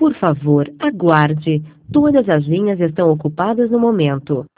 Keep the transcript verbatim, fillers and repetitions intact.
Por favor, aguarde. Todas as linhas estão ocupadas no momento.